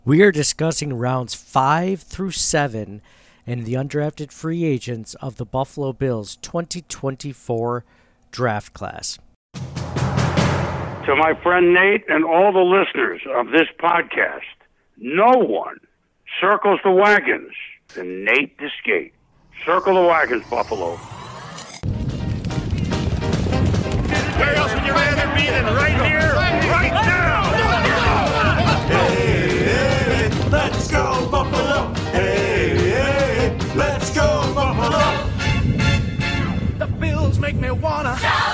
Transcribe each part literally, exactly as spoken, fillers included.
We are discussing rounds five through seven and the undrafted free agents of the Buffalo Bills twenty twenty-four draft class. To my friend Nate and all the listeners of this podcast, no one circles the wagons than Nate Discate. Circle the wagons, Buffalo. Where else would you rather be than right here, right now? Hey, hey, let's go Buffalo! Hey, hey, let's go Buffalo! The Bills make me wanna shout.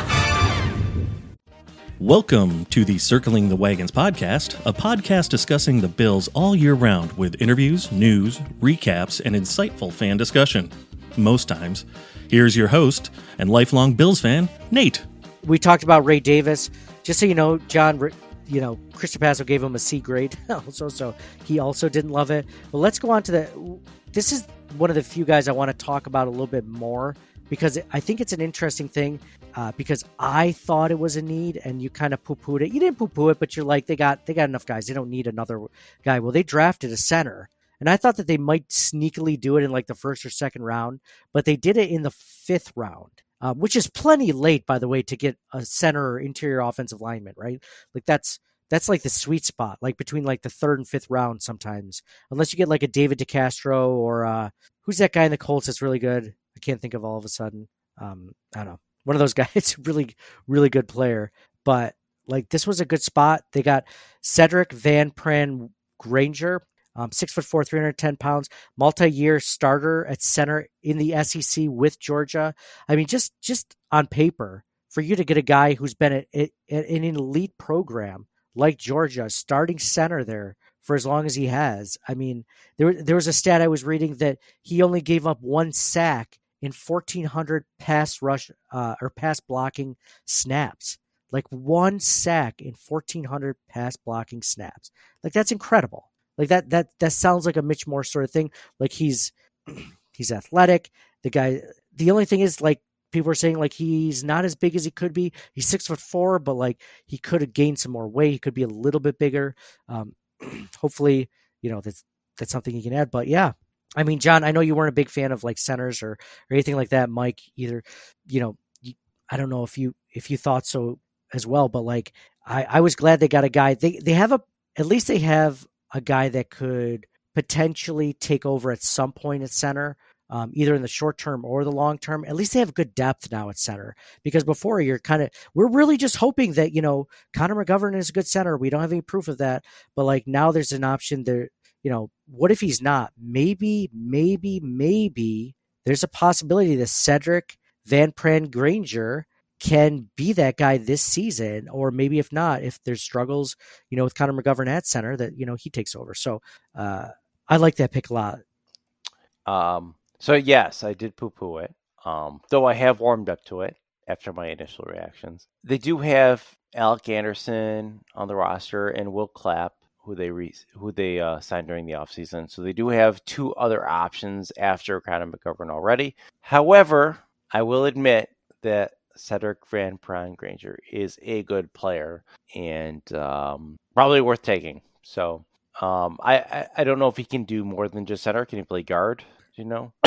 Welcome to the Circling the Wagons podcast, a podcast discussing the Bills all year round with interviews, news, recaps, and insightful fan discussion. Most times. Here's your host and lifelong Bills fan, Nate. We talked about Ray Davis. Just so you know, John, you know, Chris Trapasso gave him a C grade. also, so he also didn't love it. But let's go on to the. This is one of the few guys I want to talk about a little bit more because I think it's an interesting thing. Uh, because I thought it was a need, and you kind of poo-pooed it. You didn't poo-poo it, but you're like, they got they got enough guys. They don't need another guy. Well, they drafted a center, and I thought that they might sneakily do it in like the first or second round, but they did it in the fifth round. Um, which is plenty late, by the way, to get a center or interior offensive lineman, right? Like that's that's like the sweet spot, like between like the third and fifth round sometimes, unless you get like a David DeCastro or uh, who's that guy in the Colts that's really good? I can't think of all of a sudden. Um, I don't know. One of those guys, really, really good player. But like this was a good spot. They got Cedric Van Pran Granger. Um, six foot four, three hundred ten pounds, multi-year starter at center in the S E C with Georgia. I mean, just just on paper, for you to get a guy who's been at, at, at an elite program like Georgia, starting center there for as long as he has. I mean, there there was a stat I was reading that he only gave up one sack in fourteen hundred pass rush uh, or pass blocking snaps. Like one sack in fourteen hundred pass blocking snaps. Like that's incredible. Like that, that, that sounds like a Mitch Morse sort of thing. Like he's, he's athletic. The guy, the only thing is like people are saying like he's not as big as he could be. He's six foot four, but like he could have gained some more weight. He could be a little bit bigger. Um, hopefully, you know, that's, that's something he can add, but yeah. I mean, John, I know you weren't a big fan of like centers or, or anything like that. Mike, either, you know, you, I don't know if you, if you thought so as well, but like, I, I was glad they got a guy. They, they have a, at least they have a guy that could potentially take over at some point at center, um, either in the short term or the long term. At least they have good depth now at center, because before you're kind of, we're really just hoping that, you know, Connor McGovern is a good center. We don't have any proof of that, but like now there's an option there. You know, what if he's not? Maybe, maybe, maybe there's a possibility that Cedric Van Pran Granger can be that guy this season, or maybe if not, if there's struggles, you know, with Connor McGovern at center, that, you know, he takes over. So uh, I like that pick a lot. Um, so yes, I did poo-poo it, um, though I have warmed up to it after my initial reactions. They do have Alec Anderson on the roster and Will Clapp, who they re- who they uh, signed during the offseason. So they do have two other options after Connor McGovern already. However, I will admit that Cedric Van Pran Granger is a good player and um, probably worth taking. So um, I, I I don't know if he can do more than just center. Can he play guard? Do you know?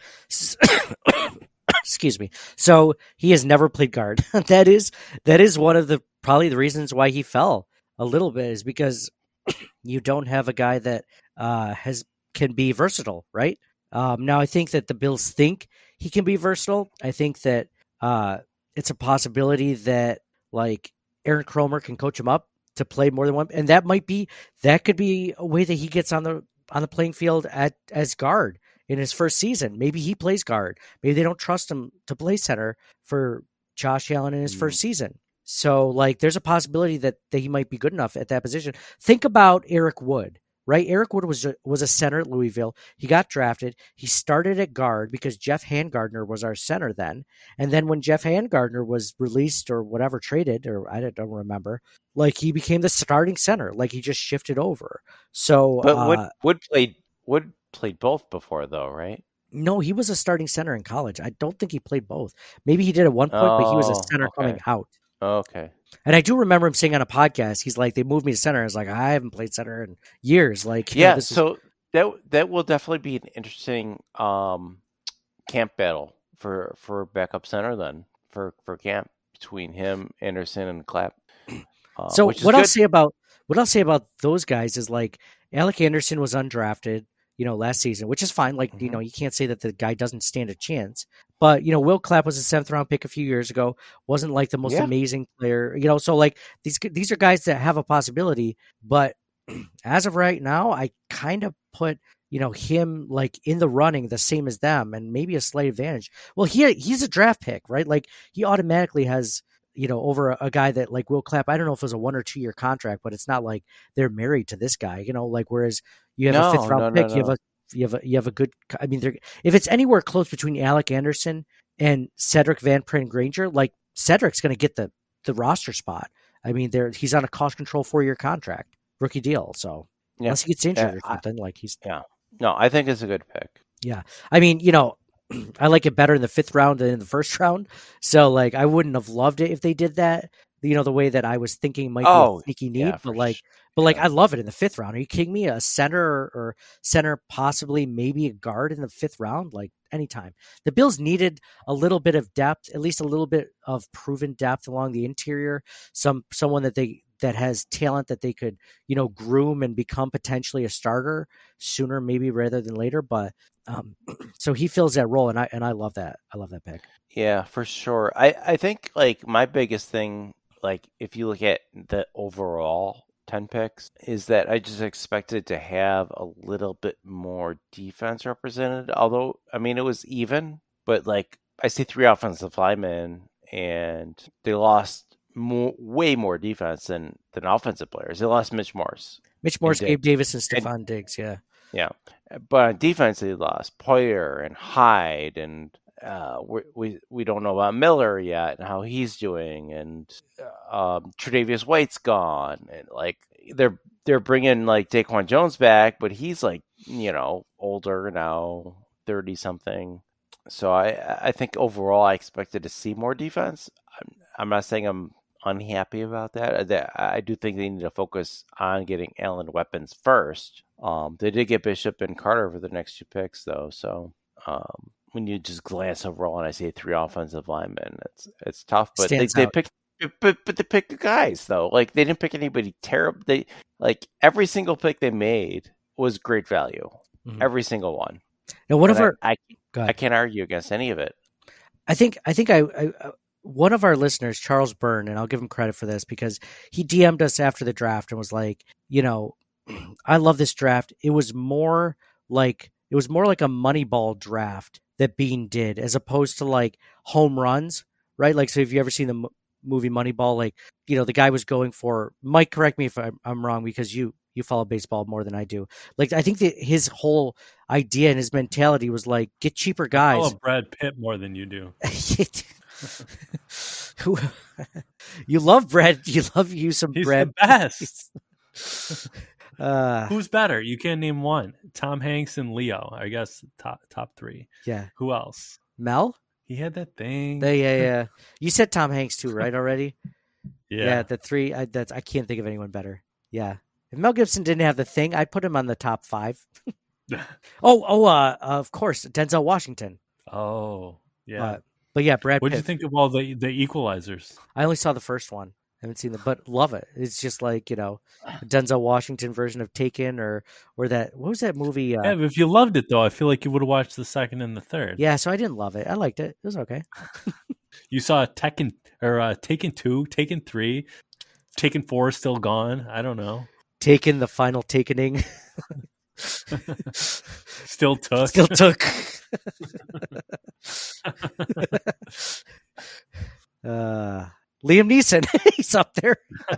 Excuse me. So he has never played guard. that is that is one of the probably the reasons why he fell a little bit, is because you don't have a guy that uh, has can be versatile, right? Um, now I think that the Bills think he can be versatile. I think that uh, it's a possibility that like Aaron Cromer can coach him up to play more than one, and that might be that could be a way that he gets on the on the playing field at as guard in his first season. Maybe he plays guard. Maybe they don't trust him to play center for Josh Allen in his mm. first season. So like there's a possibility that, that he might be good enough at that position. Think about Eric Wood. Right, Eric Wood was a, was a center at Louisville. He got drafted. He started at guard because Jeff Handgardner was our center then. And then when Jeff Handgardner was released or whatever, traded, or I don't remember, like he became the starting center. Like he just shifted over. So, but uh, Wood Wood played Wood played both before though, right? No, he was a starting center in college. I don't think he played both. Maybe he did at one point, oh, but he was a center okay. coming out. Okay. And I do remember him saying on a podcast, he's like, they moved me to center. I was like, I haven't played center in years. Like, you know, Yeah, this is- so that that will definitely be an interesting um, camp battle for for backup center then for for camp between him, Anderson, and Clapp. Uh, so which is what I'll good. say about what I'll say about those guys is like Alec Anderson was undrafted, you know, last season, which is fine. Like, you Mhm. know, you can't say that the guy doesn't stand a chance. But, you know, Will Clapp was a seventh round pick a few years ago, wasn't like the most Yeah. amazing player, you know, so like these these are guys that have a possibility, but as of right now, I kind of put, you know, him like in the running the same as them and maybe a slight advantage. Well, he he's a draft pick, right? Like he automatically has, you know, over a, a guy that like Will Clapp. I don't know if it was a one or two year contract, but it's not like they're married to this guy, you know, like whereas you have No, a fifth round no, no, pick, you have no. a you have a you have a good. I mean, they're, if it's anywhere close between Alec Anderson and Cedric Van Prin Granger, like Cedric's going to get the the roster spot. I mean, there he's on a cost control four year contract, rookie deal. So Yeah. unless he gets injured Yeah, or I- something, like he's. No, I think it's a good pick. I mean, you know, I like it better in the fifth round than in the first round. So like, I wouldn't have loved it if they did that. You know, the way that I was thinking might Oh, be a sneaky need, yeah, but for like, sh- but like, yeah. I love it in the fifth round. Are you kidding me? A center or, or center, possibly maybe a guard in the fifth round, like anytime. The Bills needed a little bit of depth, at least a little bit of proven depth along the interior. Some someone that they that has talent that they could, you know, groom and become potentially a starter sooner, maybe rather than later. But um, so he fills that role, and I and I love that. I love that pick. Yeah, for sure. I, I think like my biggest thing, like if you look at the overall ten picks, is that I just expected to have a little bit more defense represented. Although, I mean, it was even, but like I see three offensive linemen and they lost more, way more defense than, than offensive players. They lost Mitch Morse. Mitch Morse, Diggs. Gabe Davis, and Stephon Diggs. Yeah. Yeah, but on defense they lost Poyer and Hyde, and uh, we we we don't know about Miller yet and how he's doing, and um, Tre'Davious White's gone, and like they're they're bringing like Daquan Jones back, but he's like you know older now, thirty something. So I I think overall I expected to see more defense. I'm, I'm not saying I'm unhappy about that. That I do think they need to focus on getting Allen weapons first. Um, they did get Bishop and Carter for the next two picks, though. So um, when you just glance overall and I say three offensive linemen, it's it's tough. But they, Stands they out. picked, but but they picked the guys though. Like they didn't pick anybody terrible. They like every single pick they made was great value. Mhm. Every single one. Now, one of And our, I, I go I ahead. can't argue against any of it. I think I think I, I uh, one of our listeners, Charles Byrne, and I'll give him credit for this because he D M'd us after the draft and was like, you know, I love this draft. It was more like it was more like a Moneyball draft that Bean did, as opposed to like home runs, right? Like, so if you ever seen the m- movie Moneyball, like you know, the guy was going for. Mike, correct me if I'm, I'm wrong because you you follow baseball more than I do. Like, I think that his whole idea and his mentality was like, get cheaper I guys. follow Brad Pitt more than you do. Who- you love Brad. You love you some He's Brad. the best. Uh, Who's better? You can't name one. Tom Hanks and Leo. I guess top top three. yeah, Who else? Mel. He had that thing. Yeah, yeah, yeah. You said Tom Hanks too, right? Already. Yeah, yeah. the three. I, that's I can't think of anyone better. Yeah, if Mel Gibson didn't have the thing, I'd put him on the top five. oh, oh, uh, of course, Denzel Washington. Oh, yeah. But, but yeah, Brad What did Pitt. you think of all the the equalizers? I only saw the first one. I haven't seen the, but love it. It's just like you know, the Denzel Washington version of Taken, or or that what was that movie? Uh, Yeah, but if you loved it though, I feel like you would have watched the second and the third. yeah, so I didn't love it. I liked it. It was okay. You saw Tekken or uh, Taken two, Taken three, Taken four is still gone. I don't know. Taken the final takening. Still took. Still took. uh, Liam Neeson, he's up there.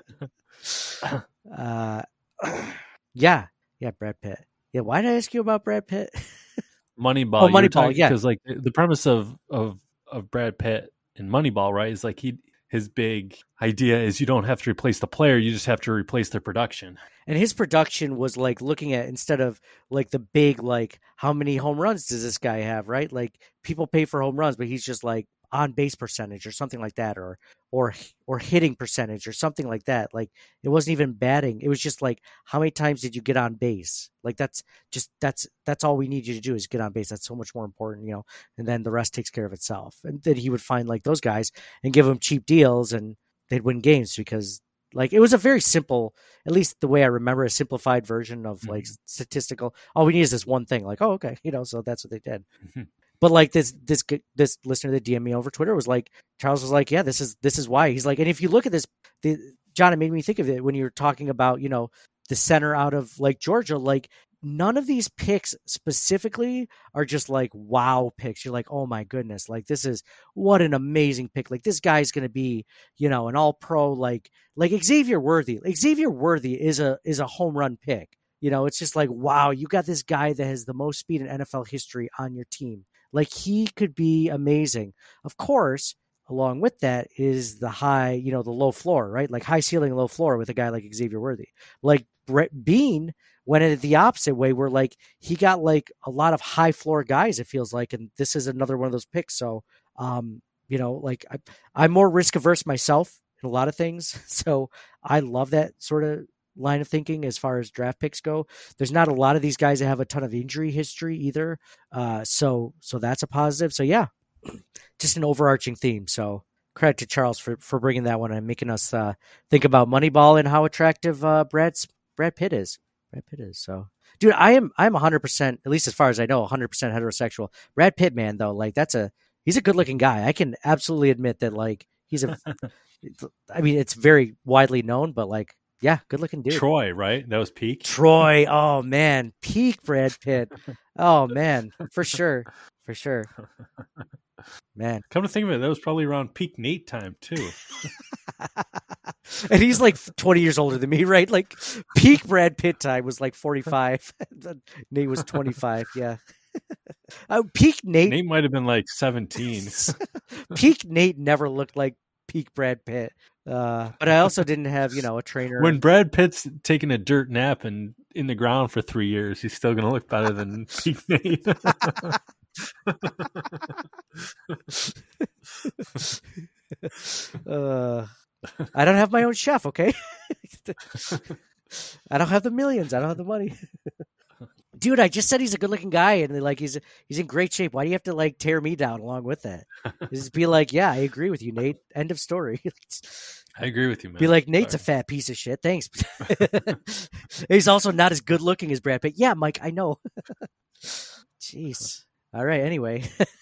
uh, yeah, yeah, Brad Pitt. Yeah, why did I ask you about Brad Pitt? Moneyball. Oh, You were Moneyball, talking- yeah. Because like the premise of of of Brad Pitt in Moneyball, right, is like he his big idea is you don't have to replace the player, you just have to replace their production. And his production was like looking at, instead of like the big, like how many home runs does this guy have, right? Like people pay for home runs, but he's just like on base percentage or something like that, or or or hitting percentage or something like that. Like it wasn't even batting. It was just like, how many times did you get on base? Like that's just that's that's all we need you to do is get on base. That's so much more important, you know. And then the rest takes care of itself. And then he would find like those guys and give them cheap deals, and they'd win games because like it was a very simple, at least the way I remember, a simplified version of like mm-hmm. statistical. All we need is this one thing. Like, oh, okay, you know. So that's what they did. Mm-hmm. But like this, this, this listener that D M'd me over Twitter was like, Charles was like, yeah, this is, this is why. He's like, and if you look at this, the, John, it made me think of it when you were talking about, you know, the center out of like Georgia, like none of these picks specifically are just like, wow picks. You're like, oh my goodness, like this is what an amazing pick. Like this guy's going to be, you know, an all pro, like, like Xavier Worthy. Xavier Worthy is a, is a home run pick. You know, it's just like, wow, you got this guy that has the most speed in N F L history on your team. Like he could be amazing. Of course, along with that is the high, you know, the low floor, right? Like high ceiling, low floor with a guy like Xavier Worthy. Like Brett Bean went it the opposite way where like he got like a lot of high floor guys, it feels like. And this is another one of those picks. So, um, you know, like I, I'm more risk averse myself in a lot of things. So I love that sort of line of thinking as far as draft picks go. There's not a lot of these guys that have a ton of injury history either. Uh, so, so that's a positive. So yeah, just an overarching theme. So credit to Charles for, for bringing that one and making us uh, think about Moneyball and how attractive uh, Brad's Brad Pitt is. Brad Pitt is. So dude, I am, I'm one hundred percent, at least as far as I know, one hundred percent heterosexual. Brad Pitt, man, though, like that's a, he's a good looking guy. I can absolutely admit that like he's a, I mean, it's very widely known, but like, yeah, good looking dude. Troy, right? That was peak. Troy. Oh man, peak Brad Pitt. Oh man, for sure, for sure. Man, come to think of it, that was probably around peak Nate time too. And he's like twenty years older than me, right? Like peak Brad Pitt time was like forty-five. Nate was twenty-five. Yeah. Uh, peak Nate. Nate might have been like seventeen. Peak Nate never looked like peak Brad Pitt. Uh, but I also didn't have, you know, a trainer. When Brad Pitt's taking a dirt nap and in the ground for three years, he's still going to look better than peak Nate. uh, I don't have my own chef, okay? I don't have the millions. I don't have the money. Dude, I just said he's a good-looking guy, and like he's he's in great shape. Why do you have to like tear me down along with that? Just be like, yeah, I agree with you, Nate. End of story. I agree with you, man. Be like, Nate's Sorry. a fat piece of shit. Thanks. He's also not as good-looking as Brad Pitt. Yeah, Mike, I know. Jeez. All right. Anyway,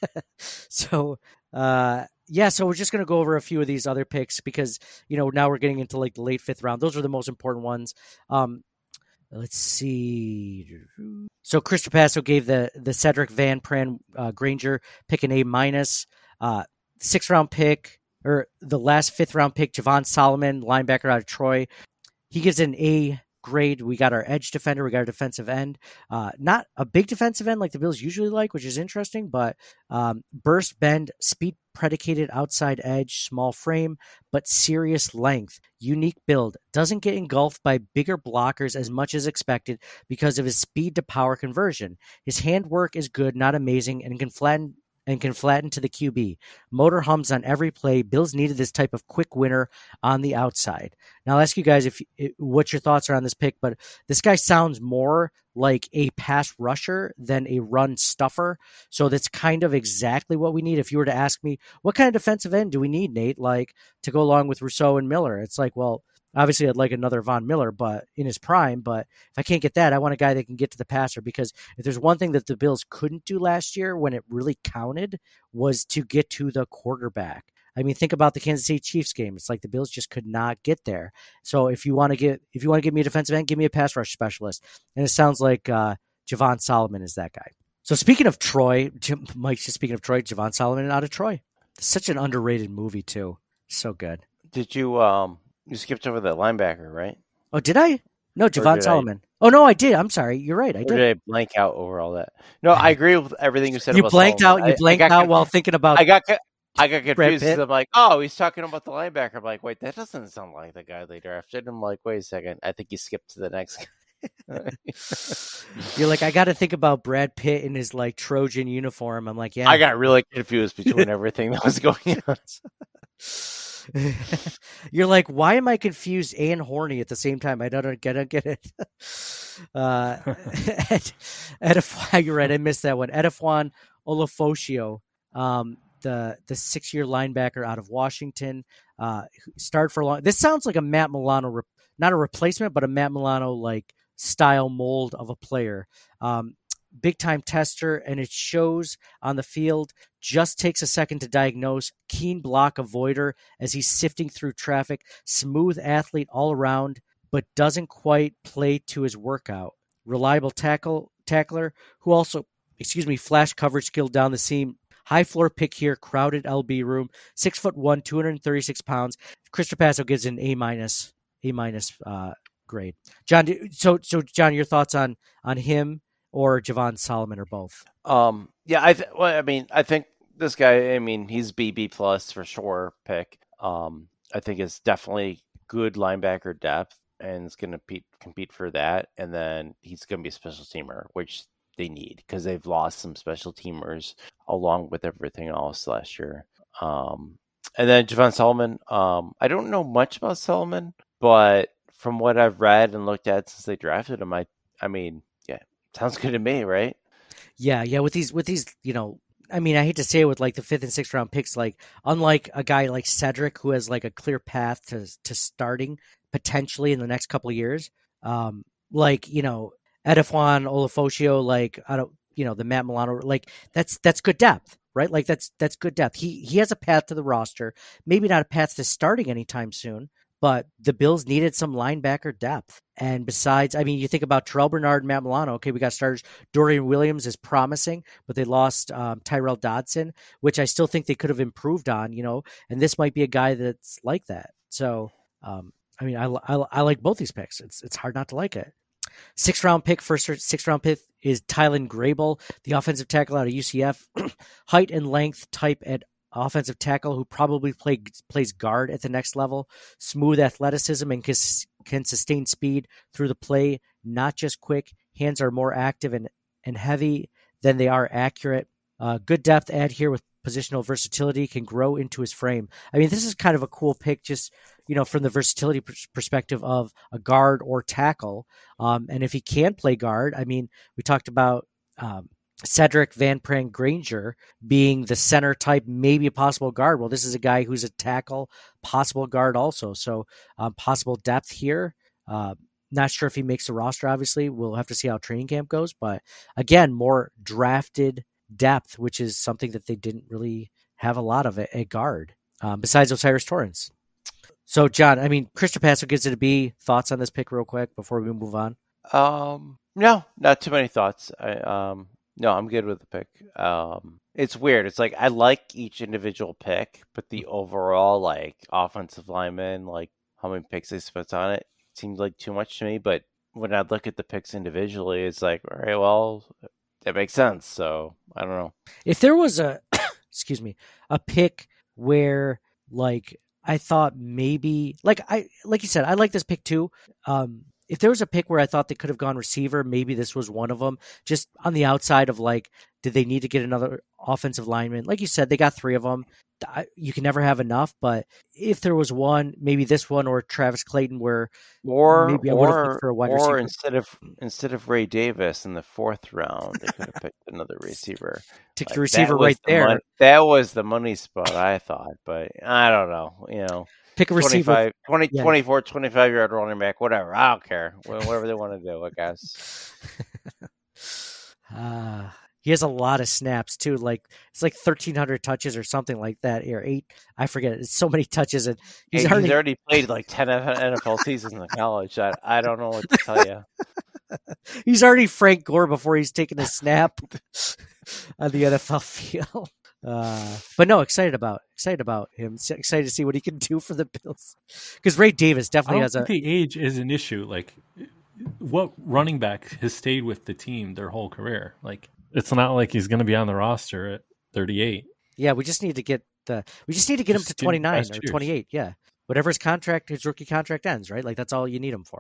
so uh, yeah, so we're just gonna go over a few of these other picks because you know now we're getting into like the late fifth round. Those are the most important ones. Um, Let's see. So Chris Trapasso gave the the Cedric Van Pran uh, Granger pick an A minus. Uh, sixth round pick or the last fifth round pick, Javon Solomon, linebacker out of Troy. He gives an A grade. We got our edge defender. We got our defensive end. Uh, not a big defensive end like the Bills usually like, which is interesting, but um, burst, bend, speed predicated outside edge, small frame, but serious length. Unique build. Doesn't get engulfed by bigger blockers as much as expected because of his speed to power conversion. His handwork is good, not amazing, and can flatten and can flatten to the Q B. Motor hums on every play. Bills needed this type of quick winner on the outside. Now I'll ask you guys if what your thoughts are on this pick, but this guy sounds more like a pass rusher than a run stuffer. So that's kind of exactly what we need. If you were to ask me, what kind of defensive end do we need, Nate, like to go along with Rousseau and Miller? It's like, well, obviously I'd like another Von Miller, but in his prime, but if I can't get that, I want a guy that can get to the passer, because if there's one thing that the Bills couldn't do last year when it really counted was to get to the quarterback. I mean, think about the Kansas City Chiefs game. It's like the Bills just could not get there. So if you want to get, if you want to give me a defensive end, give me a pass rush specialist. And it sounds like uh, Javon Solomon is that guy. So speaking of Troy, Mike's just speaking of Troy, Javon Solomon out of Troy. Such an underrated movie too. So good. Did you um you skipped over the linebacker, right? Oh, did I? No, Javon Solomon. I... Oh no, I did. I'm sorry. You're right. I or did. did I blank out over all that? No, I agree with everything you said. You about blanked Solomon. out. You blanked out while thinking about. I got. I got confused because I'm like, oh, he's talking about the linebacker. I'm like, wait, that doesn't sound like the guy they drafted. I'm like, wait a second. I think he skipped to the next guy. You're like, I got to think about Brad Pitt in his like Trojan uniform. I'm like, yeah. I got really confused between everything that was going on. You're like, why am I confused and horny at the same time? I don't get it. Get it. uh, Ed, Edifwan, you're right. I missed that one. Edifwan Olafosio, um, the the six year linebacker out of Washington, uh, started for a long. This sounds like a Matt Milano, re- not a replacement, but a Matt Milano like style mold of a player. Um, big time tester, and it shows on the field. Just takes a second to diagnose. Keen block avoider as he's sifting through traffic. Smooth athlete all around, but doesn't quite play to his workout. Reliable tackle tackler who also, excuse me, flash coverage skill down the seam. High floor pick here, crowded L B room. Six foot one, two hundred thirty-six pounds. Chris Trapasso gives an A minus, A minus uh, grade. John, so so John, your thoughts on on him or Javon Solomon or both? Um, yeah, I th- well, I mean, I think this guy, I mean, he's B B plus for sure pick. Um, I think it's definitely good linebacker depth and is going to compete, compete for that. And then he's going to be a special teamer, which they need because they've lost some special teamers along with everything else last year. Um, and then Javon Solomon, um, I don't know much about Solomon, but from what I've read and looked at since they drafted him, I, I mean, yeah, sounds good to me, right? Yeah, yeah. With these, with these, you know, I mean, I hate to say it with like the fifth and sixth round picks, like unlike a guy like Cedric who has like a clear path to to starting potentially in the next couple of years, um, like you know, Edifwan Olafosio, like I don't, you know, the Matt Milano, like that's that's good depth, right? Like that's that's good depth. He he has a path to the roster, maybe not a path to starting anytime soon. But the Bills needed some linebacker depth. And besides, I mean, you think about Terrell Bernard, Matt Milano. Okay, we got starters. Dorian Williams is promising, but they lost um, Tyrell Dodson, which I still think they could have improved on, you know. And this might be a guy that's like that. So, um, I mean, I, I, I like both these picks. It's it's hard not to like it. Sixth round pick, first sixth round pick is Tylen Grable, the offensive tackle out of U C F. Height and length type at offensive tackle who probably play, plays guard at the next level. Smooth athleticism and can, can sustain speed through the play. Not just quick. Hands are more active and, and heavy than they are accurate. Uh, good depth add here with positional versatility, can grow into his frame. I mean, this is kind of a cool pick just, you know, from the versatility pr- perspective of a guard or tackle. Um, and if he can play guard, I mean, we talked about um, Cedric Van Pran Granger being the center type, maybe a possible guard. Well, this is a guy who's a tackle, possible guard also. So um, possible depth here. Uh, not sure if he makes the roster, obviously. We'll have to see how training camp goes. But again, more drafted depth, which is something that they didn't really have a lot of at, at guard, um, besides Osiris Torrance. So, John, I mean, Chris Trapasso gives it a B. Thoughts on this pick real quick before we move on? Um, no, not too many thoughts. I, um, no, I'm good with the pick. Um, it's weird. It's like I like each individual pick, but the overall like offensive lineman, like how many picks they spent on it, seems like too much to me. But when I look at the picks individually, it's like, all right, well, that makes sense. So I don't know. If there was a, excuse me, a pick where like I thought maybe like I like you said, I like this pick too. Um, if there was a pick where I thought they could have gone receiver, maybe this was one of them. Just on the outside of like, did they need to get another offensive lineman? Like you said, they got three of them. You can never have enough, but if there was one, maybe this one or Travis Clayton, where or maybe I would have or picked for a wide or receiver. instead of instead of Ray Davis in the fourth round, they could have picked another receiver. Took Like, the receiver that was right the there. mon- that was the money spot, I thought, but I don't know. You know, Pick a receiver. twenty-five, twenty, Yeah. twenty-four, twenty-five yard running back, whatever. I don't care. Wha- Whatever they want to do, I guess. Uh, he has a lot of snaps too. Like it's like thirteen hundred touches or something like that, or eight. I forget. It's so many touches, and he's, He's, already, he's already played like ten N F L seasons in college. I, I don't know what to tell you. he's already Frank Gore before he's taken a snap on the N F L field. Uh, but no, excited about excited about him. S- Excited to see what he can do for the Bills. Because Ray Davis I definitely don't has a. think the age is an issue. Like, what running back has stayed with the team their whole career? Like, it's not like he's going to be on the roster at thirty-eight. Yeah, we just need to get the. We just need to get him Just to do twenty nine best or years. twenty eight. Yeah, whatever his contract, his rookie contract ends, right? Like that's all you need him for.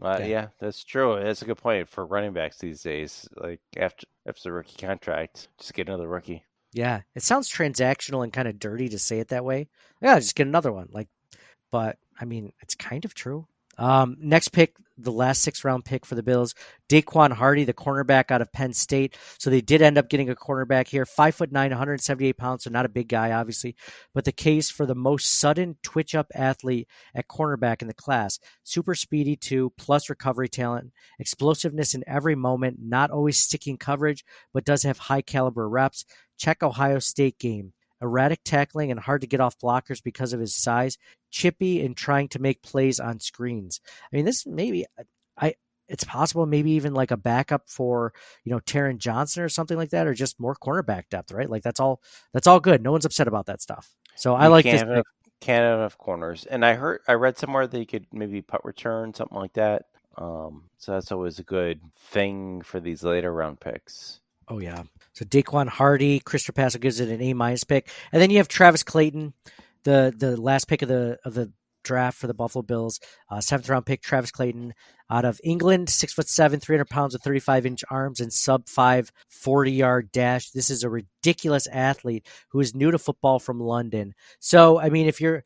Uh, Yeah. yeah. that's true. That's a good point for running backs these days. Like after after the rookie contract, just get another rookie. Yeah, it sounds transactional and kind of dirty to say it that way. Yeah, just get another one. Like, but I mean, it's kind of true. Um, next pick, the last six round pick for the Bills, Daquan Hardy, the cornerback out of Penn State. So they did end up getting a cornerback here, five foot nine, one hundred seventy-eight pounds. So not a big guy, obviously, but the case for the most sudden twitch up athlete at cornerback in the class. Super speedy too, plus recovery talent, explosiveness in every moment, not always sticking coverage, but does have high caliber reps. Check Ohio State game. Erratic tackling and hard to get off blockers because of his size, chippy and trying to make plays on screens. I mean, this maybe I it's possible maybe even like a backup for, you know, Taron Johnson or something like that, or just more cornerback depth, right? Like that's all that's all good. No one's upset about that stuff. So I You like can't this have pick. enough, can't have enough corners. And I heard I read somewhere they could maybe punt return, something like that. Um, so that's always a good thing for these later round picks. Oh yeah. So Daquan Hardy, Chris Trapasso gives it an A minus pick, and then you have Travis Clayton, the the last pick of the of the draft for the Buffalo Bills, uh, seventh round pick. Travis Clayton out of England, six foot seven, three hundred pounds with thirty five inch arms and sub five forty yard dash. This is a ridiculous athlete who is new to football from London. So I mean, if you're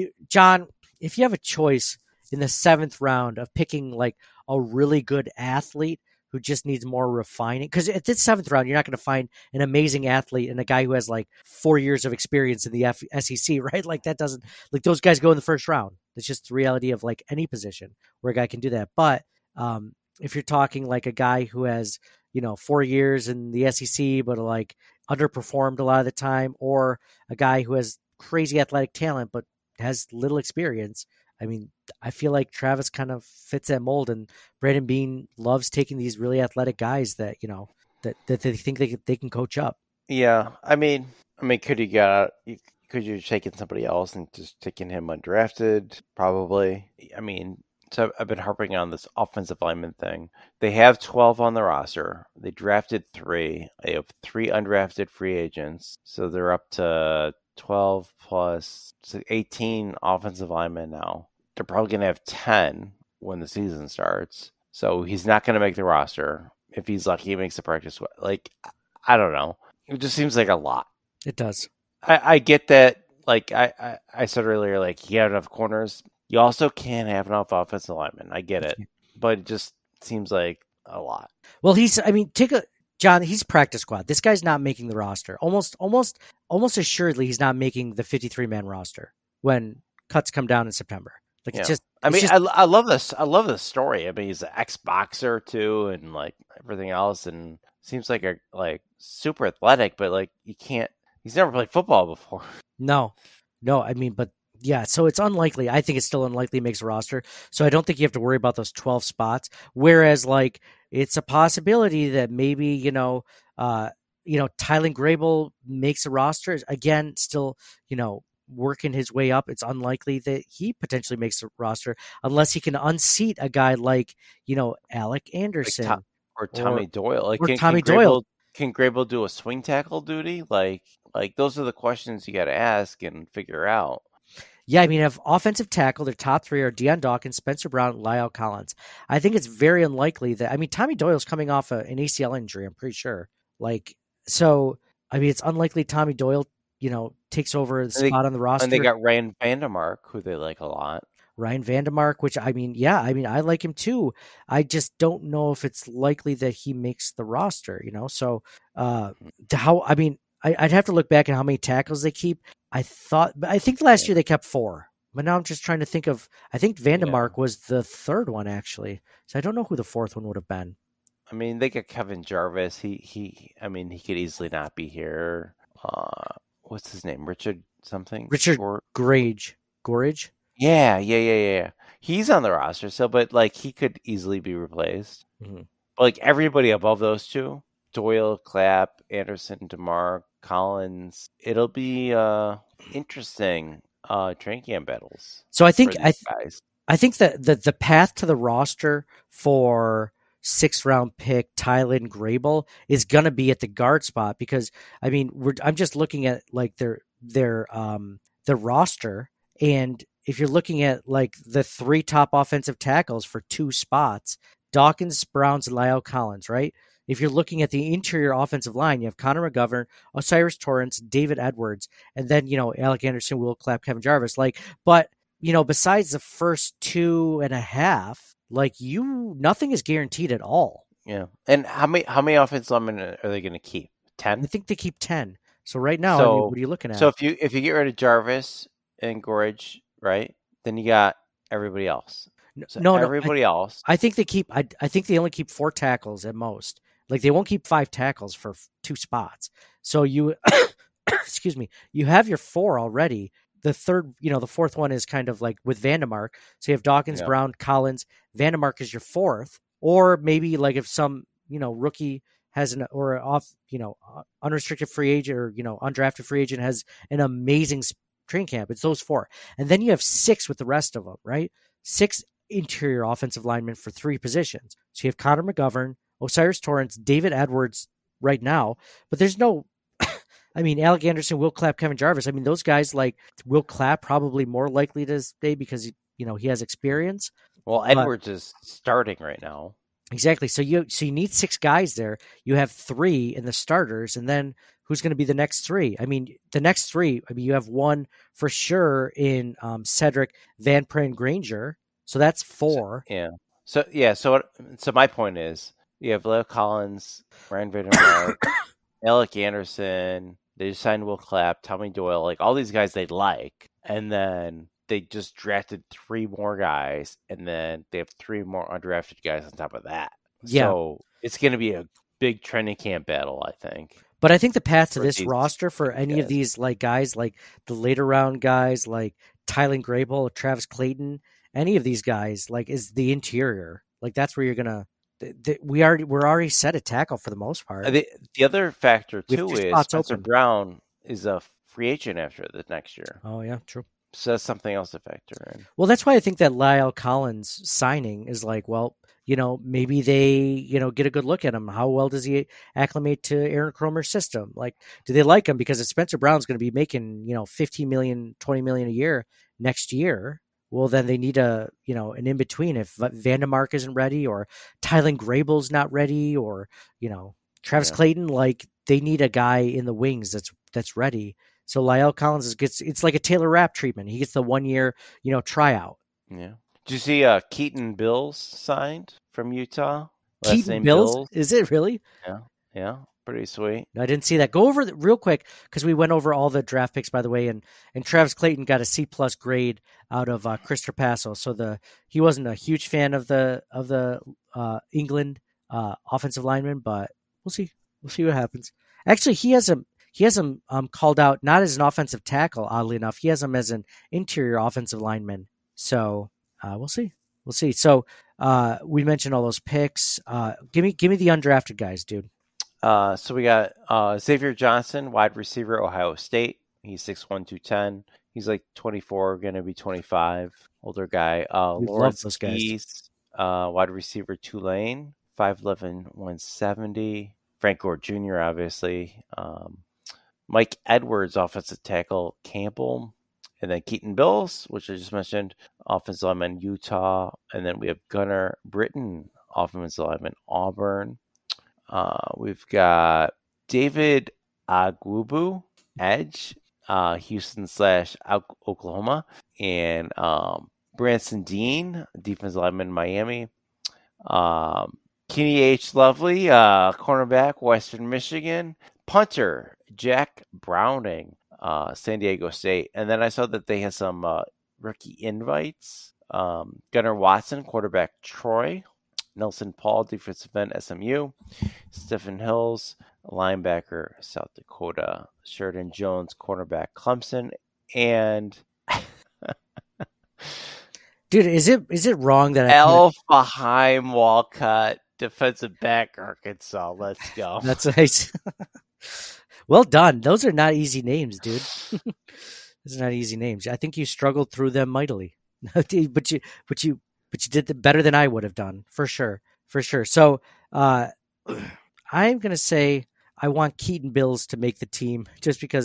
John, if you have a choice in the seventh round of picking like a really good athlete who just needs more refining. Because at this seventh round, you're not going to find an amazing athlete and a guy who has like four years of experience in the F- S E C, right? Like that doesn't, like those guys go in the first round. It's just the reality of like any position where a guy can do that. But um, if you're talking like a guy who has, you know, four years in the S E C, but like underperformed a lot of the time, or a guy who has crazy athletic talent, but has little experience, I mean, I feel like Travis kind of fits that mold, and Brandon Beane loves taking these really athletic guys that, you know, that, that they think they, they can coach up. Yeah, I mean, I mean, could you got could you taken somebody else and just taking him undrafted? Probably. I mean, so I've been harping on this offensive lineman thing. They have twelve on the roster. They drafted three. They have three undrafted free agents, so they're up to twelve plus eighteen offensive linemen now. They're probably going to have ten when the season starts. So he's not going to make the roster. If he's lucky, he makes the practice squad. Like, I don't know. It just seems like a lot. It does. I, I get that. Like I, I, I said earlier, like you have enough corners. You also can't have enough offensive linemen. I get it. But it just seems like a lot. Well, he's, I mean, take a, John, he's practice squad. This guy's not making the roster. Almost, almost, almost assuredly, he's not making the fifty-three man roster when cuts come down in September. Like Yeah. it's just, I it's mean, just, I, I love this. I love this story. I mean, he's an ex-boxer too, and like everything else, and seems like a like super athletic. But like you can't. He's never played football before. no, no. I mean, but yeah. So it's unlikely. I think it's still unlikely he makes a roster. So I don't think you have to worry about those twelve spots. Whereas, like, it's a possibility that maybe you know, uh, you know, Tylen Grable makes a roster again. Still, you know, working his way up. It's unlikely that he potentially makes a roster unless he can unseat a guy like, you know, Alec Anderson Like, or Tommy or, Doyle. Like or can, Tommy can Grable, Doyle. Can Grable do a swing tackle duty? Like, like those are the questions you got to ask and figure out. Yeah, I mean, if offensive tackle, their top three are Deion Dawkins, Spencer Brown, Lyle Collins. I think it's very unlikely that, I mean, Tommy Doyle's coming off a, an A C L injury, I'm pretty sure. Like, so, I mean, it's unlikely Tommy Doyle, you know, takes over the And spot they, on the roster. and they got Ryan Vandermark, who they like a lot. Ryan Vandermark, which I mean, yeah, I mean, I like him too. I just don't know if it's likely that he makes the roster, you know? So, uh, how, I mean, I, I'd have to look back at how many tackles they keep. I thought, but I think last year they kept four, but now I'm just trying to think of, I think Vandermark Yeah. was the third one actually. So I don't know who the fourth one would have been. I mean, they got Kevin Jarvis. He, he, I mean, he could easily not be here. Uh, what's his name? Richard something? Richard Or, Grage, Gorage. yeah, yeah, yeah, yeah, yeah. He's on the roster still, but like he could easily be replaced. Mhm. But like everybody above those two, Doyle, Clapp, Anderson, DeMar, Collins, it'll be uh interesting uh training camp battles. So I think, for I, these th- guys. I think that the, the path to the roster for sixth round pick Tylen Grable is going to be at the guard spot because I mean, we're, I'm just looking at like their, their, um, their roster, and if you're looking at like the three top offensive tackles for two spots, Dawkins, Browns, and La'el Collins, right? If you're looking at the interior offensive line, you have Connor McGovern, Osiris Torrance, David Edwards, and then, you know, Alec Anderson, Will Clapp, Kevin Jarvis. Like, but, you know, besides the first two and a half, like you, nothing is guaranteed at all. Yeah. And how many how many offensive linemen are they going to keep? ten? I think they keep ten. So right now, so, I mean, what are you looking at? So if you if you get rid of Jarvis and Gorge, right, then you got everybody else. So no, everybody no, I, else. I think they keep. I I think they only keep four tackles at most. Like they won't keep five tackles for two spots. So you, excuse me, you have your four already. The third, you know, the fourth one is kind of like with Vandemark. So you have Dawkins, Yeah. Brown, Collins. Vandemark is your fourth, or maybe like if some, you know, rookie has an or off, you know, unrestricted free agent or you know undrafted free agent has an amazing training camp. It's those four, and then you have six with the rest of them, right? Six interior offensive linemen for three positions. So you have Connor McGovern, Osiris Torrance, David Edwards right now, but there's no, I mean, Alec Anderson, Will Clapp, Kevin Jarvis. I mean, those guys like Will Clapp probably more likely to stay because, you know, he has experience. Well, Edwards but, is starting right now. Exactly. So you, so you need six guys there. You have three in the starters, and then who's going to be the next three? I mean, the next three, I mean, you have one for sure in um, Cedric, Van Pran, Granger. So that's four. So, yeah. So, yeah. So, so my point is, you have La'el Collins, Ryan Vandermark, Alec Anderson. They just signed Will Clapp, Tommy Doyle, like all these guys they like. And then they just drafted three more guys. And then they have three more undrafted guys on top of that. Yeah. So it's going to be a big training camp battle, I think. But I think the path to this these, roster for any guys. of these like guys, like the later round guys, like Tylen Grable, Travis Clayton, any of these guys, like is the interior. Like that's where you're going to. The, the, we already we're already set at tackle for the most part. The, the other factor too is Spencer open. Brown is a free agent after the next year. Oh yeah, true. So that's something else to factor in. Well, that's why I think that La'el Collins signing is like, well, you know, maybe they, you know, get a good look at him. How well does he acclimate to Aaron Kromer's system? Like, do they like him? Because if Spencer Brown's going to be making, you know, fifteen million, twenty million a year next year, well, then they need a, you know, an in-between. If Vandemark isn't ready or Tylen Grable's not ready or, you know, Travis yeah. Clayton, like they need a guy in the wings that's that's ready. So La'el Collins is, gets, it's like a Taylor Rapp treatment. He gets the one-year, you know, tryout. Yeah. Did you see uh, Keaton Bills signed from Utah? Last Keaton Bills? Bills? Is it really? Yeah. Yeah. Pretty sweet. No, I didn't see that. Go over the, real quick because we went over all the draft picks, by the way, and, and Travis Clayton got a C plus grade out of uh, Chris Trapasso. So the he wasn't a huge fan of the of the uh, England uh, offensive lineman, but we'll see. We'll see what happens. Actually, he has him he has him um, called out not as an offensive tackle. Oddly enough, he has him as an interior offensive lineman. So uh, we'll see. We'll see. So uh, we mentioned all those picks. Uh, give me give me the undrafted guys, dude. Uh, so we got uh, Xavier Johnson, wide receiver, Ohio State. He's six one, two ten. He's like twenty-four, going to be twenty-five. Older guy. Uh, Lawrence Keys, uh, wide receiver, Tulane, five eleven, one seventy. Frank Gore Junior, obviously. Um, Mike Edwards, offensive tackle, Campbell. And then Keaton Bills, which I just mentioned, offensive lineman, Utah. And then we have Gunnar Britton, offensive lineman, Auburn. Uh, we've got David Agwubu, edge, uh, Houston slash Oklahoma, and um, Branson Dean, defensive lineman, Miami. Um, Kenny H. Lovely, uh, cornerback, Western Michigan. Punter, Jack Browning, uh, San Diego State. And then I saw that they had some uh, rookie invites. Um, Gunnar Watson, quarterback, Troy. Nelson Paul, defensive end, S M U. Stephen Hills, linebacker, South Dakota. Sheridan Jones, cornerback, Clemson. And dude, is it is it wrong that Alpha Haim Walcott, defensive back, Arkansas? Let's go. That's nice. Well done. Those are not easy names, dude. Those are not easy names. I think you struggled through them mightily, but you but you but you did the better than I would have done, for sure, for sure. So uh, I'm going to say I want Keaton Bills to make the team just because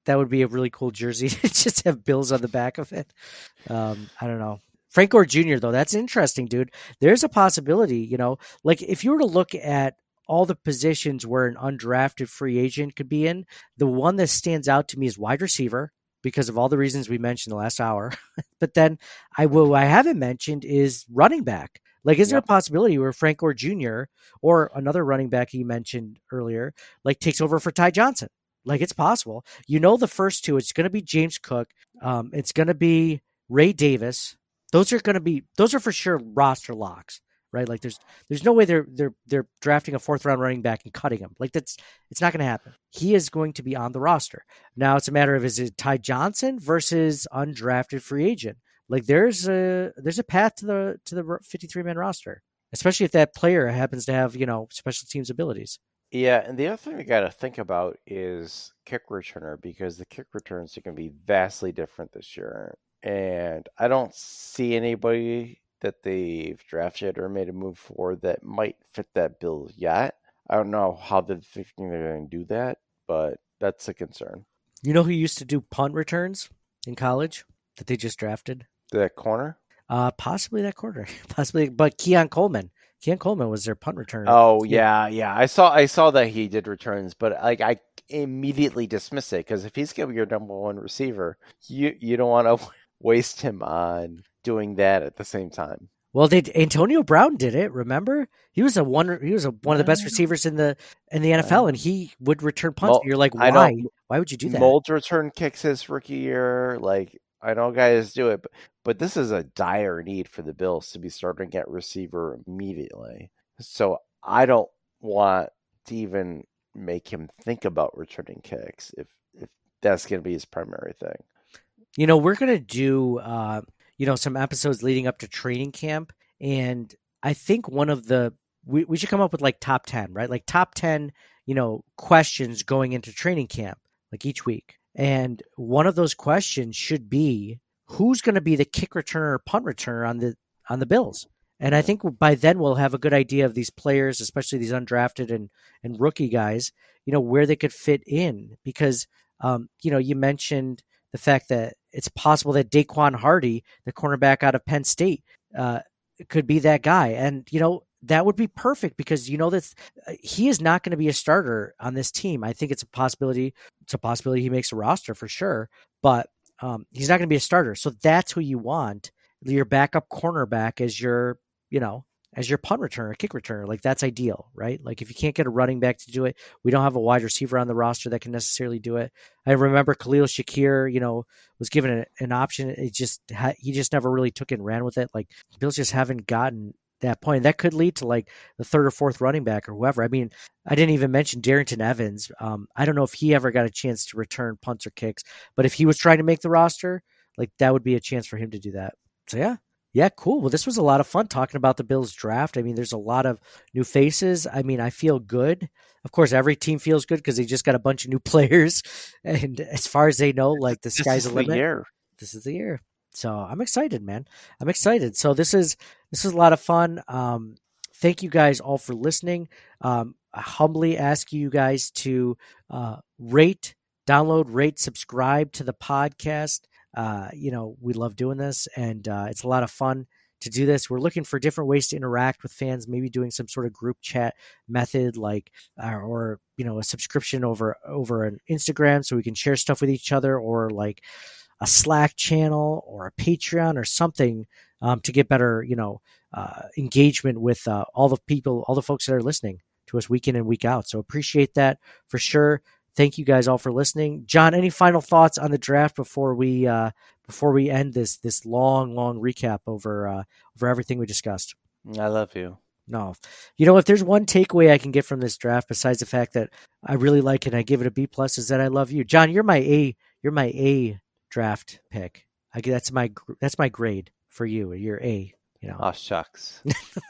that would be a really cool jersey to just have Bills on the back of it. Um, I don't know. Frank Gore Junior though, that's interesting, dude. There's a possibility, you know, like if you were to look at all the positions where an undrafted free agent could be in, the one that stands out to me is wide receiver because of all the reasons we mentioned the last hour. But then I will, I haven't mentioned is running back. Like, is yep. there a possibility where Frank Gore Junior or another running back he mentioned earlier, like takes over for Ty Johnson? Like, it's possible. You know, the first two, it's going to be James Cook. Um, it's going to be Ray Davis. Those are going to be, those are for sure roster locks, right? Like, there's there's no way they're they're they're drafting a fourth round running back and cutting him. Like, that's it's not going to happen. He is going to be on the roster. Now it's a matter of, is it Ty Johnson versus undrafted free agent? Like, there's a there's a path to the to the fifty-three man roster, especially if that player happens to have, you know, special teams abilities. Yeah, and the other thing we got to think about is kick returner, because the kick returns are going to be vastly different this year. And I don't see anybody that they've drafted or made a move for that might fit that bill yet. I don't know how they're thinking they're going to do that, but that's a concern. You know who used to do punt returns in college that they just drafted? That corner? Uh, possibly that corner. Possibly, but Keon Coleman. Keon Coleman was their punt returner. Oh yeah, yeah. I saw I saw that he did returns, but like I immediately dismiss it because if he's going to be your number one receiver, you you don't want to waste him on doing that at the same time. Well, they Antonio Brown did it. Remember, he was a one. He was a, one of the best receivers in the in the N F L, and he would return punts. Well, You're like, why? Why would you do that? Mold return kicks his rookie year. Like, I know guys do it, but, but this is a dire need for the Bills to be starting at receiver immediately. So I don't want to even make him think about returning kicks if if that's going to be his primary thing. You know, we're going to do, uh, you know, some episodes leading up to training camp. And I think one of the, we, we should come up with like top ten, right? Like top ten, you know, questions going into training camp, like each week. And one of those questions should be, who's going to be the kick returner or punt returner on the, on the Bills? And I think by then we'll have a good idea of these players, especially these undrafted and, and rookie guys, you know, where they could fit in. Because, um, you know, you mentioned the fact that it's possible that Daquan Hardy, the cornerback out of Penn State, uh, could be that guy. And, you know, that would be perfect because, you know, that's, uh, he is not going to be a starter on this team. I think it's a possibility. It's a possibility he makes a roster for sure, but um, he's not going to be a starter. So that's who you want, your backup cornerback as your, you know, as your punt returner, kick returner. Like, that's ideal, right? Like, if you can't get a running back to do it, we don't have a wide receiver on the roster that can necessarily do it. I remember Khalil Shakir, you know, was given an, an option. It just, ha- he just never really took it and ran with it. Like, Bills just haven't gotten that point. That could lead to like the third or fourth running back or whoever. I mean, I didn't even mention Darrington Evans. Um, I don't know if he ever got a chance to return punts or kicks, but if he was trying to make the roster, like, that would be a chance for him to do that. So yeah. Yeah, cool. Well, this was a lot of fun talking about the Bills draft. I mean, there's a lot of new faces. I mean, I feel good. Of course, every team feels good because they just got a bunch of new players. And as far as they know, like, the this sky's the limit. Year. This is the year. So I'm excited, man. I'm excited. So this is this is a lot of fun. Um, thank you guys all for listening. Um, I humbly ask you guys to uh, rate, download, rate, subscribe to the podcast. Uh, you know, we love doing this, and uh, it's a lot of fun to do this. We're looking for different ways to interact with fans, maybe doing some sort of group chat method, like, uh, or, you know, a subscription over, over an Instagram so we can share stuff with each other, or like a Slack channel or a Patreon or something um, to get better, you know, uh, engagement with uh, all the people, all the folks that are listening to us week in and week out. So appreciate that for sure. Thank you guys all for listening. John, any final thoughts on the draft before we uh, before we end this this long, long recap over uh, over everything we discussed? I love you. No. You know, if there's one takeaway I can get from this draft, besides the fact that I really like it and I give it a B plus, is that I love you. John, you're my A you're my A draft pick. I that's my that's my grade for you. You're A, you know. Oh, shucks.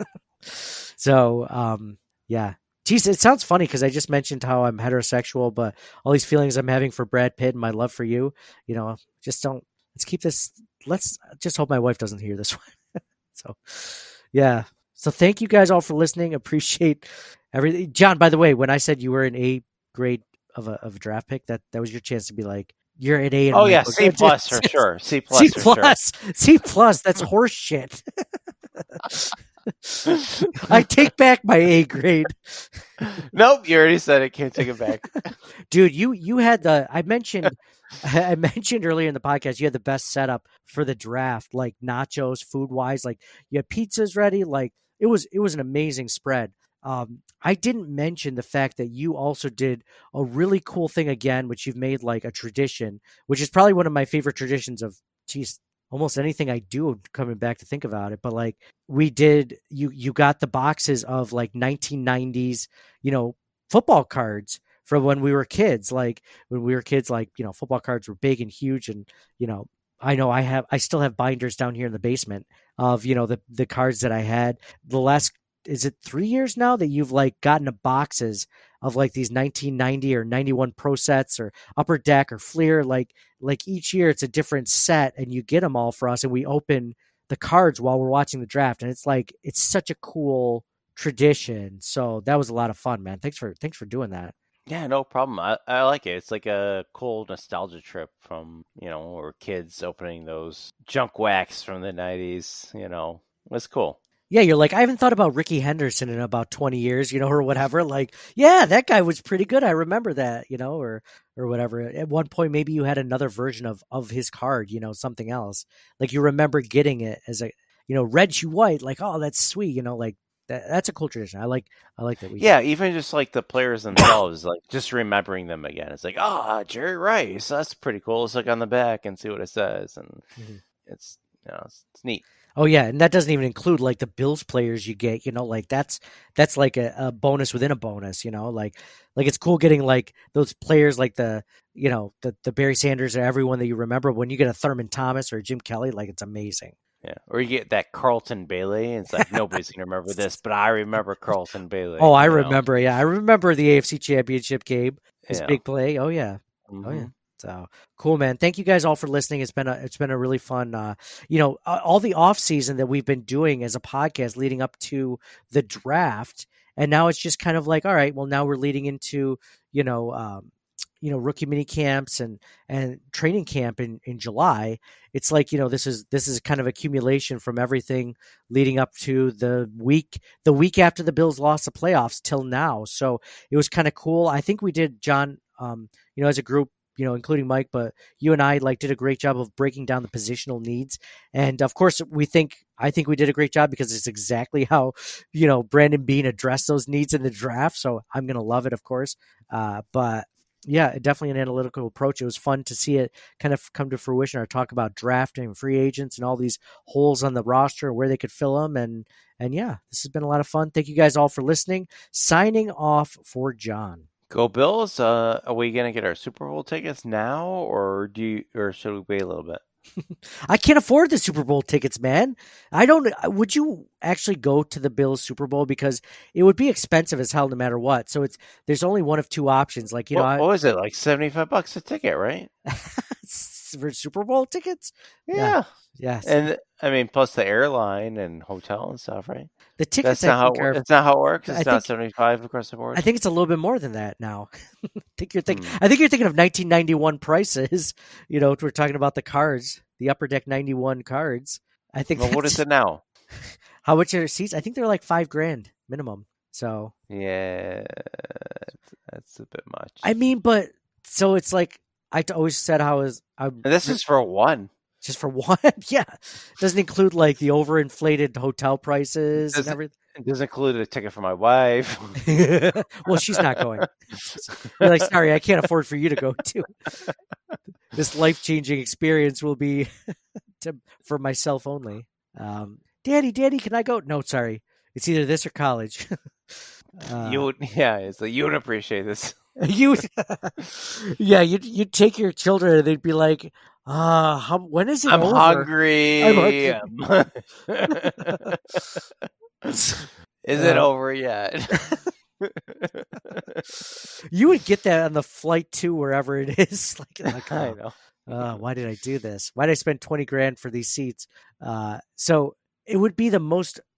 So, um, yeah. Geez, it sounds funny because I just mentioned how I'm heterosexual, but all these feelings I'm having for Brad Pitt and my love for you, you know, just don't, let's keep this, let's just hope my wife doesn't hear this one. So, yeah. So thank you guys all for listening. Appreciate everything. John, by the way, when I said you were an A grade of a, of a draft pick, that, that was your chance to be like, You're an A. In Oh yeah, Michael C Jordan. plus for sure. C plus C for sure. plus. C plus. That's horse shit. I take back my A grade. Nope, you already said it. Can't take it back. Dude, you you had the I mentioned I mentioned earlier in the podcast you had the best setup for the draft, like nachos, food wise, like you had pizzas ready, like it was it was an amazing spread. Um, I didn't mention the fact that you also did a really cool thing again, which you've made like a tradition, which is probably one of my favorite traditions of geez, almost anything I do coming back to think about it. But like we did, you, you got the boxes of like nineteen nineties, you know, football cards from when we were kids. Like when we were kids, like, you know, football cards were big and huge. And, you know, I know I have, I still have binders down here in the basement of, you know, the, the cards that I had the last, is it three years now that you've like gotten the boxes of like these nineteen ninety or ninety-one pro sets or Upper Deck or Fleer, like, like each year it's a different set and you get them all for us and we open the cards while we're watching the draft. And it's like, it's such a cool tradition. So that was a lot of fun, man. Thanks for, thanks for doing that. Yeah, no problem. I, I like it. It's like a cool nostalgia trip from, you know, when we were kids opening those junk wax from the nineties, you know, it was cool. Yeah, you're like, I haven't thought about Ricky Henderson in about twenty years, you know, or whatever. Like, yeah, that guy was pretty good. I remember that, you know, or or whatever. At one point, maybe you had another version of, of his card, you know, something else. Like you remember getting it as a, you know, Reggie White. Like, oh, that's sweet. You know, like that, that's a cool tradition. I like I like that. We Yeah, even just like the players themselves, like just remembering them again. It's like, oh, Jerry Rice. That's pretty cool. Let's look on the back and see what it says. And mm-hmm. it's, you know, it's, it's neat. Oh yeah, and that doesn't even include like the Bills players you get, you know, like that's that's like a, a bonus within a bonus, you know, like like it's cool getting like those players like the you know the the Barry Sanders or everyone that you remember. When you get a Thurman Thomas or a Jim Kelly, like it's amazing. Yeah, or you get that Carlton Bailey, and it's like nobody's gonna remember this, but I remember Carlton Bailey. Oh, I you know? remember. Yeah, I remember the A F C Championship game. His Yeah. big play. Oh yeah. Mm-hmm. Oh yeah. So cool, man. Thank you guys all for listening. It's been a, it's been a really fun, uh, you know, all the off season that we've been doing as a podcast leading up to the draft. And now it's just kind of like, all right, well, now we're leading into, you know, um, you know, rookie mini camps and, and training camp in, in July. It's like, you know, this is, this is kind of accumulation from everything leading up to the week, the week after the Bills lost the playoffs till now. So it was kind of cool. I think we did, John, um, you know, as a group, you know, including Mike, but you and I like did a great job of breaking down the positional needs. And of course we think, I think we did a great job because it's exactly how, you know, Brandon Beane addressed those needs in the draft. So I'm going to love it, of course. Uh, but yeah, definitely an analytical approach. It was fun to see it kind of come to fruition. Our talk about drafting free agents and all these holes on the roster and where they could fill them. And, and yeah, this has been a lot of fun. Thank you guys all for listening. Signing off for John. Go Bills! Uh, are we gonna get our Super Bowl tickets now, or do you, or should we wait a little bit? I can't afford the Super Bowl tickets, man. I don't. Would you actually go to the Bills Super Bowl because it would be expensive as hell no matter what? So it's there's only one of two options. Like you what, know, I, what was it like seventy five bucks a ticket, right? for Super Bowl tickets. Yeah. yeah. Yes. And I mean, plus the airline and hotel and stuff, right? The tickets. That's not, how it, are, that's not how it works. It's I not think, seventy-five across the board. I think it's a little bit more than that now. I think you're thinking. Hmm. I think you're thinking of nineteen ninety-one prices. You know, we're talking about the cards, the Upper Deck ninety-one cards. I think. Well, what is it now? How much are seats? I think they're like five grand minimum. So yeah, that's a bit much. I mean, but so it's like I always said how is I. And this is for one. Just for one, yeah. Doesn't include like the overinflated hotel prices Does and everything. It doesn't include a ticket for my wife. Well, she's not going. You're like, sorry, I can't afford for you to go too. This life-changing experience will be to, for myself only. Um, Daddy, Daddy, can I go? No, sorry. It's either this or college. uh, you would, yeah, it's like you would appreciate this. You, yeah, you you take your children and they'd be like, "Ah, uh, how when is it I'm over? hungry. I'm hungry." Is it uh, over yet? You would get that on the flight to wherever it is. Like, like I oh, know. uh, why did I do this? Why did I spend twenty grand for these seats? Uh, so it would be the most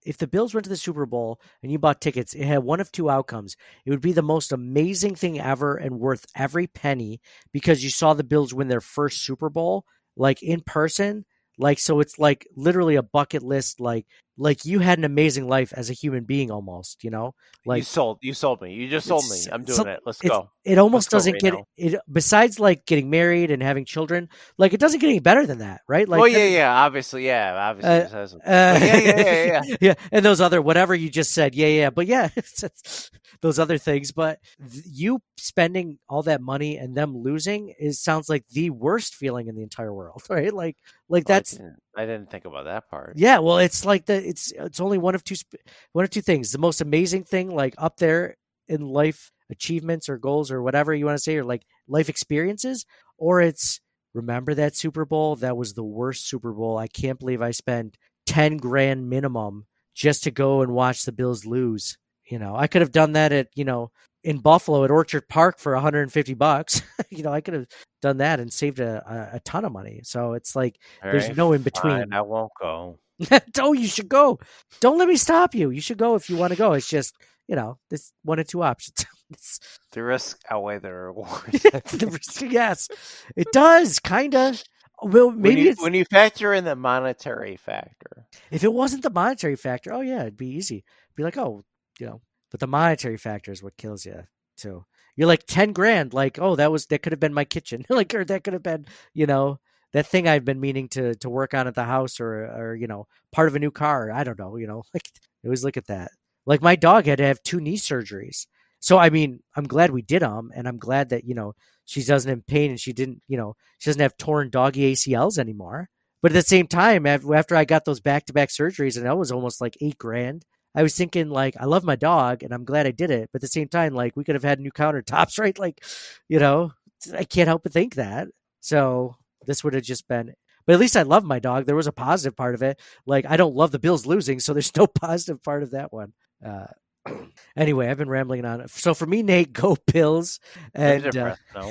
if the Bills went to the Super Bowl and you bought tickets, it had one of two outcomes. It would be the most amazing thing ever and worth every penny because you saw the Bills win their first Super Bowl, like in person. Like, so it's like literally a bucket list, like, like you had an amazing life as a human being almost, you know, like you sold, you sold me. You just sold me. I'm doing so, it. Let's go. It almost Let's doesn't right get now. it besides like getting married and having children. Like it doesn't get any better than that, right? Like, oh yeah, yeah, obviously, yeah, obviously. Uh, this hasn't- uh, yeah, yeah, yeah, yeah. yeah. And those other, whatever you just said. Yeah, yeah. But yeah, it's, it's those other things. But th- you spending all that money and them losing is sounds like the worst feeling in the entire world, right? Like, like Well, that's, I didn't, I didn't think about that part. yeah. Well, it's like the, it's, it's only one of two, sp- one of two things. The most amazing thing, like up there in life achievements or goals or whatever you want to say, or like life experiences, or it's, remember that Super Bowl? That was the worst Super Bowl. I can't believe I spent ten grand minimum just to go and watch the Bills lose. You know, I could have done that at, you know, in Buffalo at Orchard Park for one hundred fifty bucks. You know, I could have done that and saved a, a, a ton of money. So it's like, All there's right, no in between. fine, I won't go. Oh, you should go. Don't let me stop you. You should go if you want to go. It's just, you know, there's one or two options. It's, The risks outweigh the rewards. the risk- yes, it does, kind of. Well, when maybe you, it's when you factor in the monetary factor. if it wasn't the monetary factor. Oh yeah, it'd be easy. Be like, oh, you know, but the monetary factor is what kills you too. You're like ten grand. Like, oh, that was that could have been my kitchen. Like, or that could have been, you know, that thing I've been meaning to to work on at the house, or or you know, part of a new car. I don't know. You know, like I always look at that. Like my dog had to have two knee surgeries. So, I mean, I'm glad we did them, and I'm glad that, you know, she doesn't have pain and she didn't, you know, she doesn't have torn doggy A C Ls anymore. But at the same time, after I got those back-to-back surgeries, and that was almost like eight grand, I was thinking, like, I love my dog, and I'm glad I did it. But at the same time, like, we could have had new countertops, right? Like, you know, I can't help but think that. So this would have just been, but at least I love my dog. There was a positive part of it. Like, I don't love the Bills losing, so there's no positive part of that one. Uh, Anyway, I've been rambling on. So for me, Nate, go Bills. And uh, no.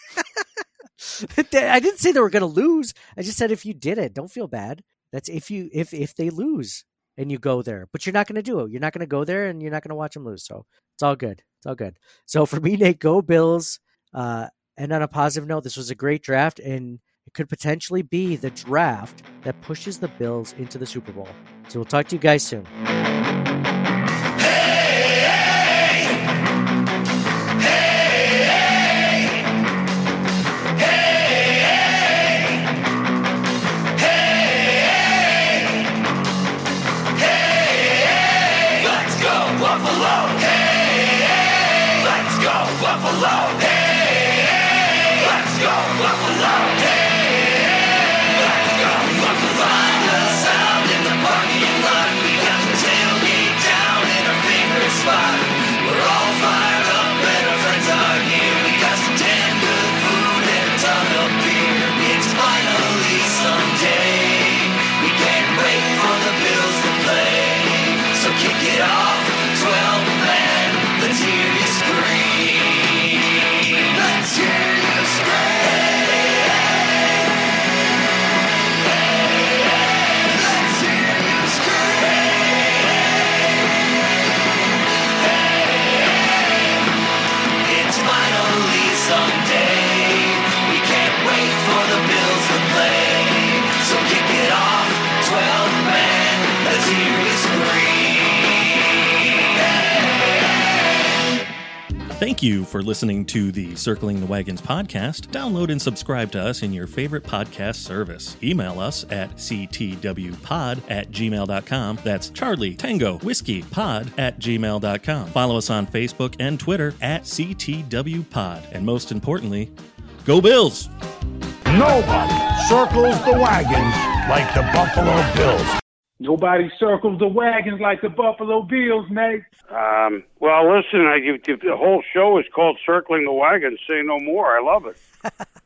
I didn't say they were going to lose. I just said if you did it, don't feel bad. That's if you if if they lose and you go there, but you're not going to do it. You're not going to go there, and you're not going to watch them lose. So it's all good. It's all good. So for me, Nate, go Bills. Uh, and on a positive note, this was a great draft, and it could potentially be the draft that pushes the Bills into the Super Bowl. So we'll talk to you guys soon. Thank you for listening to the Circling the Wagons podcast. Download and subscribe to us in your favorite podcast service. Email us at c t w pod at gmail dot com. That's Charlie Tango Whiskey Pod at gmail dot com. Follow us on Facebook and Twitter at C T W Pod. And most importantly, go Bills! Nobody circles the wagons like the Buffalo Bills. Nobody circles the wagons like the Buffalo Bills, Nate. Um, well, listen, I, you, the whole show is called Circling the Wagons. Say no more. I love it.